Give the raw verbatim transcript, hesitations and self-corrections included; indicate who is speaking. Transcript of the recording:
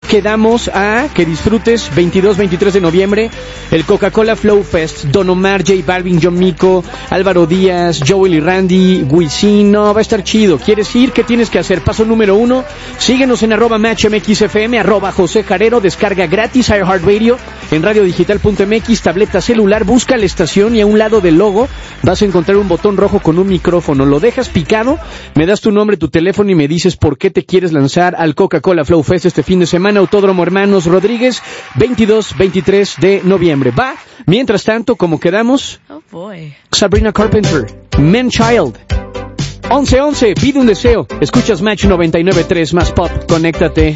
Speaker 1: quedamos a que disfrutes veintidós veintitrés de noviembre el Coca-Cola Flow Fest. Don Omar, J Balvin, John Mico, Álvaro Díaz, Joel y Randy, Wisin. No, va a estar chido. ¿Quieres ir? ¿Qué tienes que hacer? Paso número uno, síguenos en arroba matchmxfm, arroba José Jarero, descarga gratis iHeartRadio en radiodigital punto m x, tableta celular, busca la estación y a un lado del logo vas a encontrar un botón rojo con un micrófono. Lo dejas picado, me das tu nombre, tu teléfono y me dices por qué te quieres lanzar al Coca-Cola Flow Fest este fin de semana. Autódromo Hermanos Rodríguez, veintidós veintitrés de noviembre. Va, mientras tanto, como quedamos,
Speaker 2: oh boy.
Speaker 1: Sabrina Carpenter, Man Child. once once, pide un deseo. Escuchas Match noventa y nueve punto tres más pop. Conéctate.